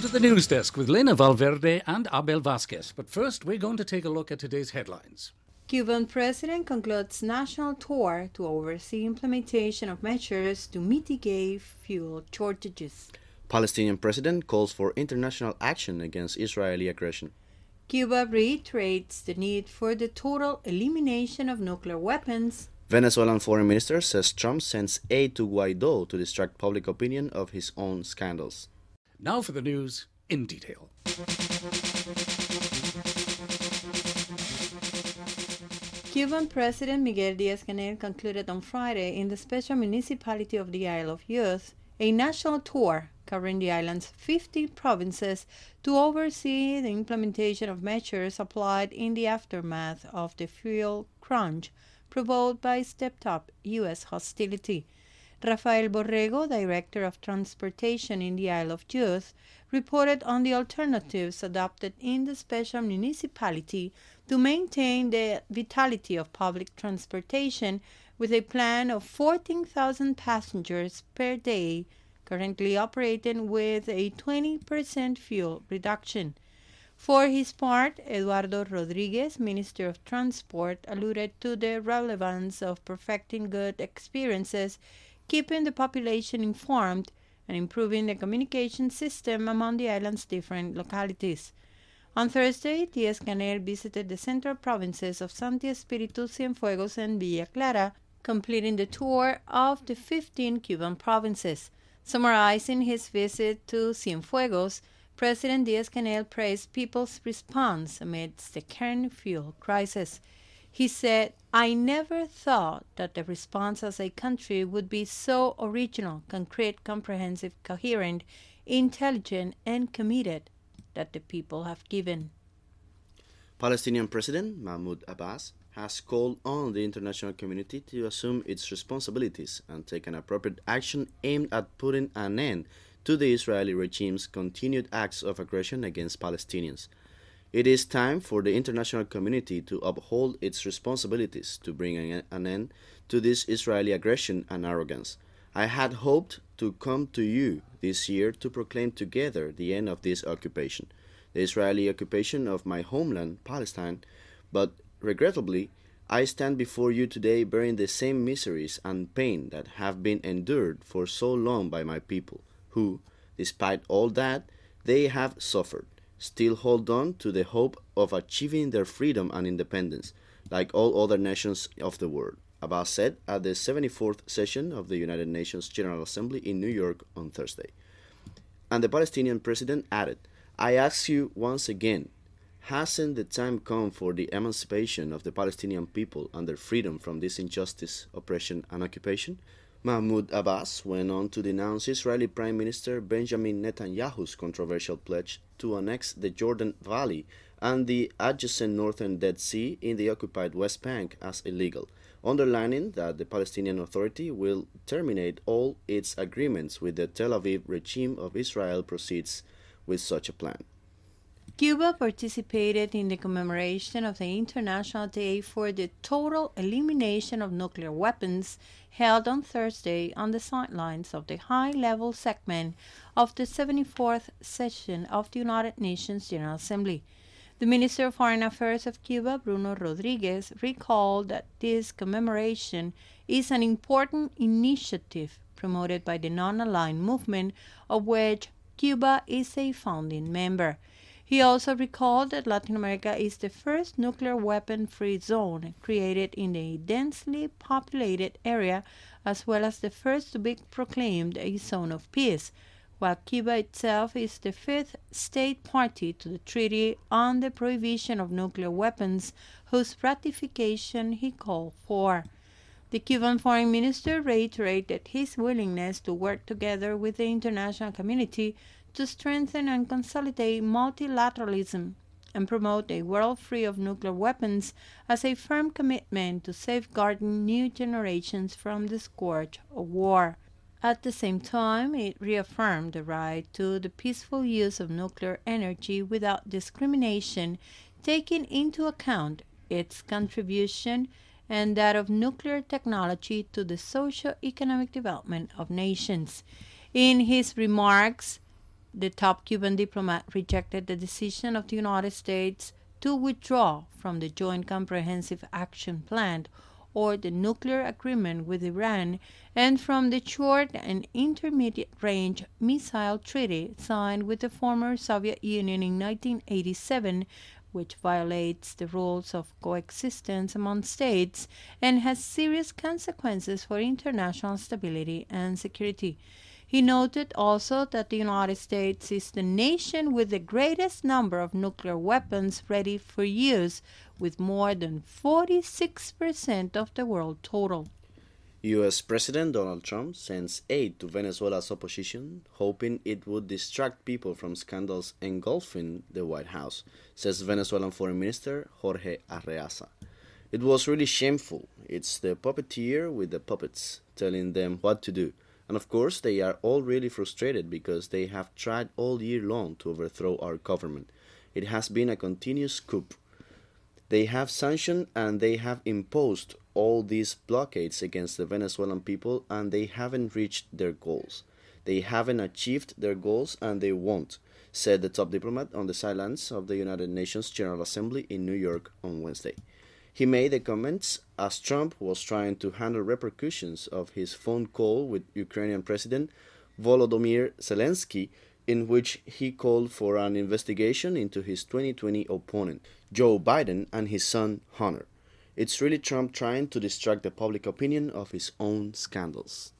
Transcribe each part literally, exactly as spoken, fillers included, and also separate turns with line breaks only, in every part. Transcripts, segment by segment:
to the news desk with Lena Valverde and Abel Vasquez. But first, we're going to take a look at today's headlines.
Cuban president concludes national tour to oversee implementation of measures to mitigate fuel shortages.
Palestinian president calls for international action against Israeli aggression.
Cuba reiterates the need for the total elimination of nuclear weapons.
Venezuelan foreign minister says Trump sends aid to Guaido to distract public opinion of his own scandals.
Now for the news in detail.
Cuban President Miguel Díaz-Canel concluded on Friday in the special municipality of the Isle of Youth a national tour covering the island's fifteen provinces to oversee the implementation of measures applied in the aftermath of the fuel crunch provoked by stepped-up U S hostility. Rafael Borrego, Director of Transportation in the Isle of Youth, reported on the alternatives adopted in the special municipality to maintain the vitality of public transportation with a plan of fourteen thousand passengers per day, currently operating with a twenty percent fuel reduction. For his part, Eduardo Rodriguez, Minister of Transport, alluded to the relevance of perfecting good experiences, keeping the population informed, and improving the communication system among the island's different localities. On Thursday, Díaz-Canel visited the central provinces of Santi Espíritu, Cienfuegos, and Villa Clara, completing the tour of the fifteen Cuban provinces. Summarizing his visit to Cienfuegos, President Díaz-Canel praised people's response amidst the current fuel crisis. He said, "I never thought that the response as a country would be so original, concrete, comprehensive, coherent, intelligent, and committed that the people have given."
Palestinian President Mahmoud Abbas has called on the international community to assume its responsibilities and take an appropriate action aimed at putting an end to the Israeli regime's continued acts of aggression against Palestinians. It is time for the international community to uphold its responsibilities to bring an end to this Israeli aggression and arrogance. I had hoped to come to you this year to proclaim together the end of this occupation, the Israeli occupation of my homeland, Palestine, but regrettably, I stand before you today bearing the same miseries and pain that have been endured for so long by my people, who, despite all that they have suffered, still hold on to the hope of achieving their freedom and independence, like all other nations of the world, Abbas said at the seventy-fourth session of the United Nations General Assembly in New York on Thursday. And the Palestinian president added, "I ask you once again, hasn't the time come for the emancipation of the Palestinian people and their freedom from this injustice, oppression, and occupation?" Mahmoud Abbas went on to denounce Israeli Prime Minister Benjamin Netanyahu's controversial pledge to annex the Jordan Valley and the adjacent northern Dead Sea in the occupied West Bank as illegal, underlining that the Palestinian Authority will terminate all its agreements with the Tel Aviv regime of Israel proceeds with such a plan.
Cuba participated in the commemoration of the International Day for the Total Elimination of Nuclear Weapons held on Thursday on the sidelines of the high-level segment of the seventy-fourth session of the United Nations General Assembly. The Minister of Foreign Affairs of Cuba, Bruno Rodriguez, recalled that this commemoration is an important initiative promoted by the Non-Aligned Movement, of which Cuba is a founding member. He also recalled that Latin America is the first nuclear weapon-free zone created in a densely populated area, as well as the first to be proclaimed a zone of peace, while Cuba itself is the fifth state party to the Treaty on the Prohibition of Nuclear Weapons, whose ratification he called for. The Cuban foreign minister reiterated his willingness to work together with the international community to strengthen and consolidate multilateralism and promote a world free of nuclear weapons as a firm commitment to safeguarding new generations from the scourge of war. At the same time, it reaffirmed the right to the peaceful use of nuclear energy without discrimination, taking into account its contribution and that of nuclear technology to the socio-economic development of nations. In his remarks, The top Cuban diplomat rejected the decision of the United States to withdraw from the Joint Comprehensive Action Plan, or the nuclear agreement with Iran, and from the Short and Intermediate Range Missile Treaty signed with the former Soviet Union in nineteen eighty-seven, which violates the rules of coexistence among states and has serious consequences for international stability and security. He noted also that the United States is the nation with the greatest number of nuclear weapons ready for use, with more than forty-six percent of the world total.
U S President Donald Trump sends aid to Venezuela's opposition, hoping it would distract people from scandals engulfing the White House, says Venezuelan Foreign Minister Jorge Arreaza. It was really shameful. It's the puppeteer with the puppets, telling them what to do. And of course, they are all really frustrated because they have tried all year long to overthrow our government. It has been a continuous coup. They have sanctioned and they have imposed all these blockades against the Venezuelan people, and they haven't reached their goals. They haven't achieved their goals, and they won't, said the top diplomat on the sidelines of the United Nations General Assembly in New York on Wednesday. He made the comments as Trump was trying to handle repercussions of his phone call with Ukrainian President Volodymyr Zelensky, in which he called for an investigation into his twenty twenty opponent, Joe Biden, and his son, Hunter. It's really Trump trying to distract the public opinion of his own scandals.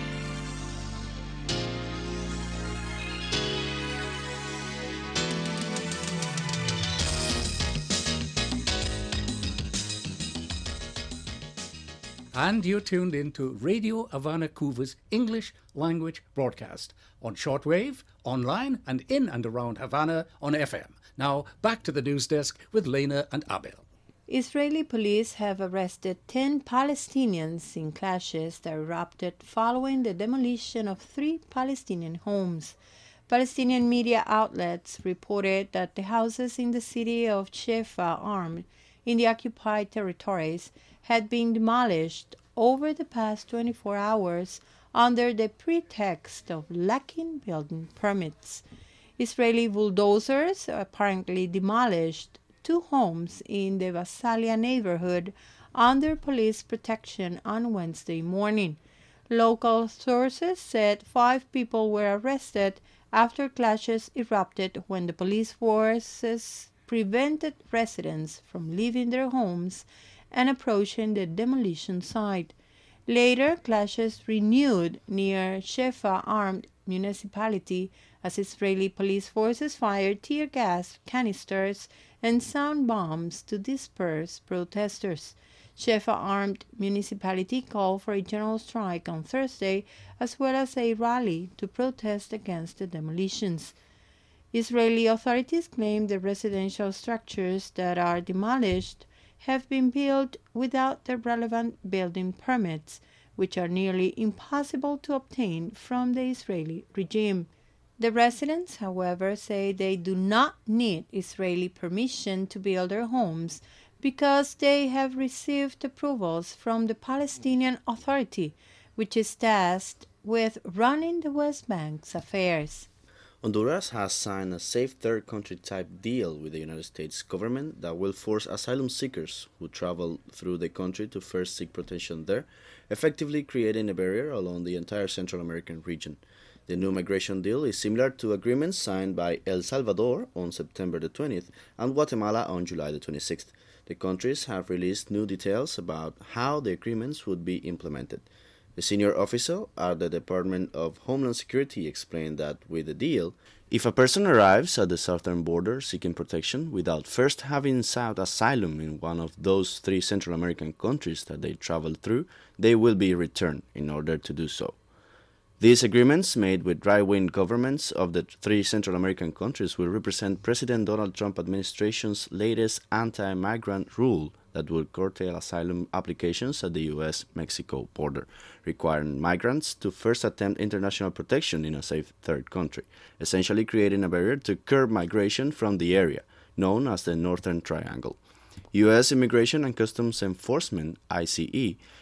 And you're tuned into Radio Havana Cuba's English language broadcast on shortwave, online, and in and around Havana on F M. Now, back to the news desk with Lena and Abel.
Israeli police have arrested ten Palestinians in clashes that erupted following the demolition of three Palestinian homes. Palestinian media outlets reported that the houses in the city of Shefa Arm in the occupied territories had been demolished over the past twenty-four hours under the pretext of lacking building permits. Israeli bulldozers apparently demolished two homes in the Basalia neighborhood under police protection on Wednesday morning. Local sources said five people were arrested after clashes erupted when the police forces prevented residents from leaving their homes and approaching the demolition site. Later, clashes renewed near Shefa Armed Municipality as Israeli police forces fired tear gas canisters and sound bombs to disperse protesters. Shefa Armed Municipality called for a general strike on Thursday, as well as a rally to protest against the demolitions. Israeli authorities claim the residential structures that are demolished have been built without the relevant building permits, which are nearly impossible to obtain from the Israeli regime. The residents, however, say they do not need Israeli permission to build their homes because they have received approvals from the Palestinian Authority, which is tasked with running the West Bank's affairs.
Honduras has signed a safe third country type deal with the United States government that will force asylum seekers who travel through the country to first seek protection there, effectively creating a barrier along the entire Central American region. The new migration deal is similar to agreements signed by El Salvador on September the twentieth and Guatemala on July the twenty-sixth. The countries have released new details about how the agreements would be implemented. The senior official at the Department of Homeland Security explained that with the deal, if a person arrives at the southern border seeking protection without first having sought asylum in one of those three Central American countries that they traveled through, they will be returned in order to do so. These agreements, made with right-wing governments of the three Central American countries, will represent President Donald Trump administration's latest anti-migrant rule that will curtail asylum applications at the U S Mexico border, requiring migrants to first attempt international protection in a safe third country, essentially creating a barrier to curb migration from the area, known as the Northern Triangle. U S Immigration and Customs Enforcement, I C E,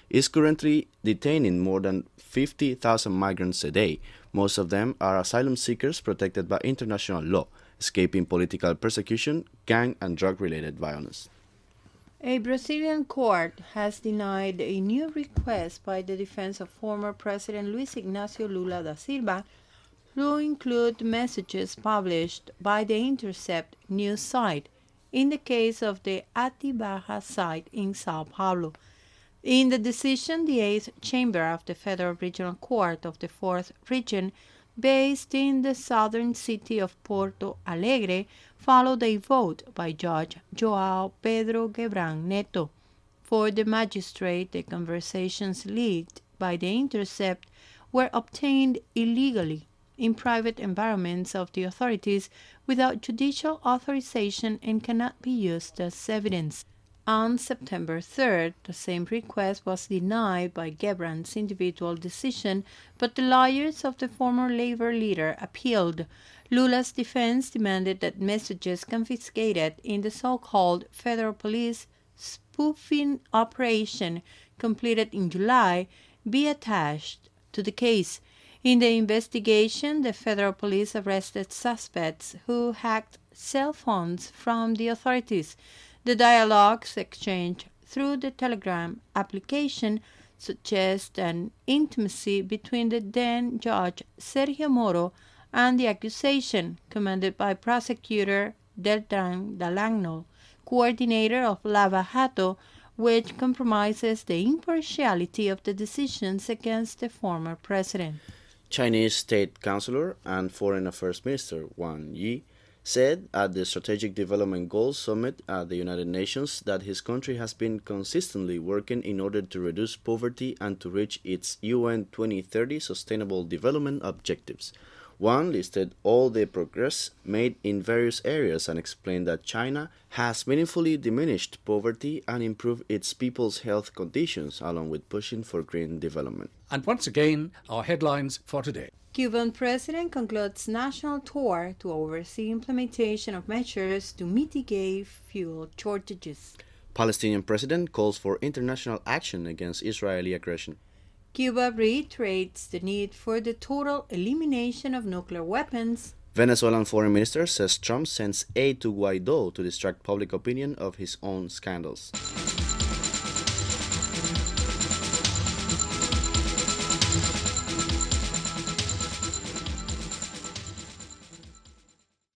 is currently detaining more than fifty thousand migrants a day. Most of them are asylum seekers protected by international law, escaping political persecution, gang and drug-related violence.
A Brazilian court has denied a new request by the defense of former President Luiz Inácio Lula da Silva to include messages published by the Intercept news site in the case of the Atibaja site in Sao Paulo. In the decision, the eighth Chamber of the Federal Regional Court of the fourth Region, based in the southern city of Porto Alegre, followed a vote by Judge João Pedro Gebran Neto. For the magistrate, the conversations leaked by The Intercept were obtained illegally in private environments of the authorities without judicial authorization and cannot be used as evidence. On September third, the same request was denied by Gebran's individual decision, but the lawyers of the former labor leader appealed. Lula's defense demanded that messages confiscated in the so-called Federal Police spoofing operation completed in July be attached to the case. In the investigation, the Federal Police arrested suspects who hacked cell phones from the authorities. The dialogues exchanged through the Telegram application suggest an intimacy between the then Judge Sergio Moro and the accusation, commanded by prosecutor Deltan Dallagnol, coordinator of Lava Jato, which compromises the impartiality of the decisions against the former president.
Chinese State Councilor and Foreign Affairs Minister Wang Yi said at the Strategic Development Goals Summit at the United Nations that his country has been consistently working in order to reduce poverty and to reach its U N twenty thirty Sustainable Development Objectives. Wang listed all the progress made in various areas and explained that China has meaningfully diminished poverty and improved its people's health conditions, along with pushing for green development.
And once again, our headlines for today.
Cuban president concludes national tour to oversee implementation of measures to mitigate fuel shortages.
Palestinian president calls for international action against Israeli aggression.
Cuba reiterates the need for the total elimination of nuclear weapons.
Venezuelan foreign minister says Trump sends aid to Guaido to distract public opinion of his own scandals.